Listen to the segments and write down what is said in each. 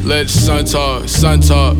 Let the sun talk, sun talk.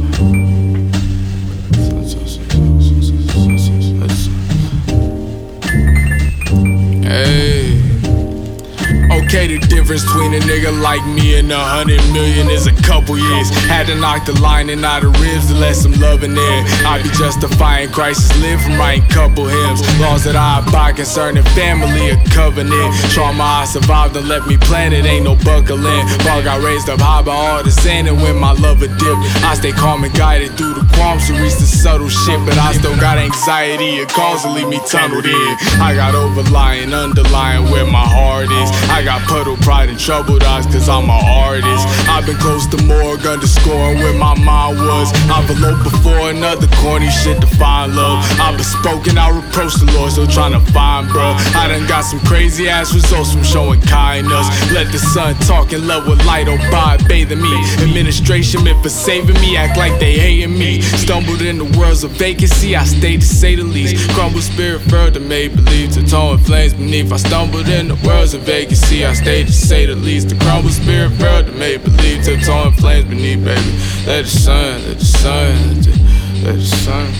Hey. Okay, the difference between a nigga like me and 100 million is a couple years. Had to knock the lining out of ribs to let some love in there. I be justifying Christ's live from writing couple hymns. Laws that I abide concerning family, a covenant. Trauma I survived and left me planted, ain't no buckling. Ball got raised up high by all the sand, and when my lover dipped, I stay calm and guided through the qualms to reach the subtle shit. But I still got anxiety, it calls to leave me tunneled in. I got overlying, underlying where my heart is. I got puddle pride and troubled eyes cause I'm an artist. I've been close to morgue underscoring where my mind was. Envelope before another corny shit to find love. I've been spoken, I reproach the Lord, still trying to find bruh. I done got some crazy ass results from showing kindness. Let the sun talk and love with light, oh by bathing me. Administration meant for saving me, act like they hating me. Stumbled in the worlds of vacancy, I stayed to say the least. Crumbled spirit further made believe to towing flames beneath. I stumbled in the worlds of vacancy, I stayed to say the least. The crumbled spirit further made believe to towing flames beneath, baby. Let the sun, let the sun, let the sun.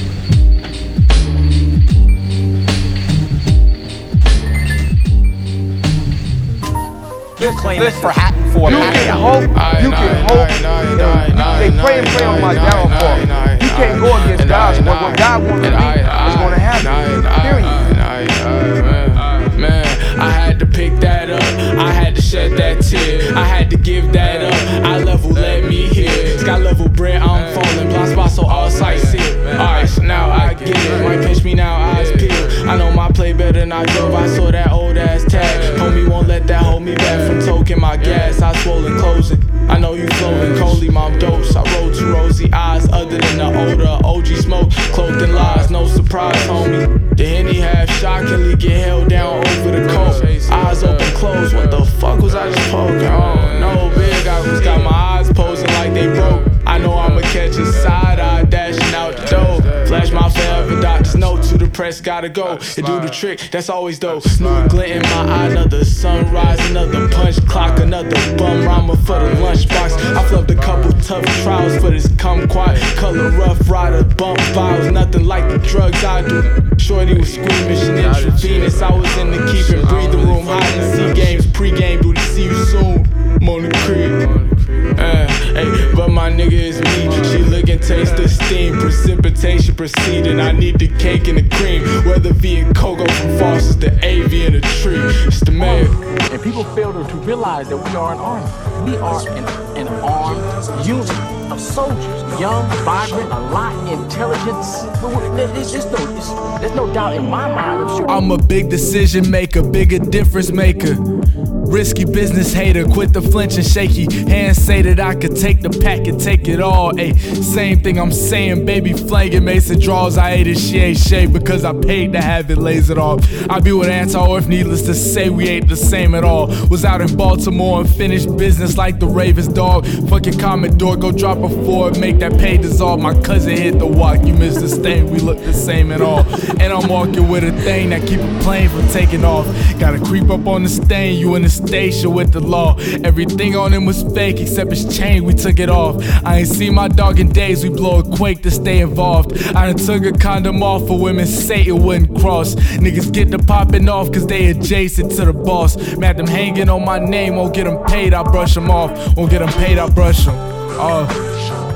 Listen, for a patent. You can hope. They pray and pray on my downfall. You can't go against God. What God wants to be is going to happen. Period. Man, I had to pick that up. I had to shed that tear. I had to give that up. Eye level, let me hear. Sky level bread, I'm falling. Blind spot, so all sight see. Alright, so now I get it. Might pinch me now, eyes peeled. I know my play better than I drove. I saw that old ass tag. Homie won't let that hold me back from toking my gas. I swollen closing. I know you flowing coldly, mom dose. I roll two rosy eyes, other than the odor. OG smoke, cloaked in lies, no surprise, homie. The Henny half shockingly get held down over the coat. Eyes open, closed. What the fuck was I just poking? Oh no, big. I just got my eyes posing like they broke. I know I'ma catch a side eye dashing out the door. Flash my forever, doctor's note to the press, gotta go. It do the trick, that's always dope. New glint in my eye, another sunrise, another punch clock, another bum rhymer for the lunchbox. I flubbed a couple tough trials for this kumquat. Color rough rider, bump files, nothing like the drugs I do. Shorty was squeamish and intravenous. I was in the keep and breathing room, hiding see games, pre-game, do to see you soon. I'm on the creek. Hey, but my nigga is me. She look and taste the steam. Precipitation proceeding. I need the cake and the cream. Whether via cocoa from Foster's, the AV in the tree. It's the mayor. And people fail to realize that we are an army. We are an armed unit of soldiers. Young, vibrant, a lot, intelligent. There's no doubt in my mind. I'm a big decision maker, bigger difference maker. Risky business hater, quit the flinch and shaky. Hands say that I could take the pack and take it all. Ayy, same thing I'm saying, baby flanging Mason draws. I ate it, she ain't shade because I paid to have it lasered off. I be with Anti-Orth, needless to say, we ain't the same at all. Was out in Baltimore and finished business like the Ravens dog. Fucking Commodore, go drop a 4, make that pay dissolve. My cousin hit the walk, you missed the stain, we look the same at all. And I'm walking with a thing that keep a plane from taking off. Gotta creep up on the stain, you in the station with the law. Everything on him was fake except his chain, we took it off. I ain't seen my dog in days, we blow a quake to stay involved. I done took a condom off for women, say it wouldn't cross. Niggas get to popping off cause they adjacent to the boss. Mad them hanging on my name, won't get them paid, I brush them off. Won't get them paid, I brush them off.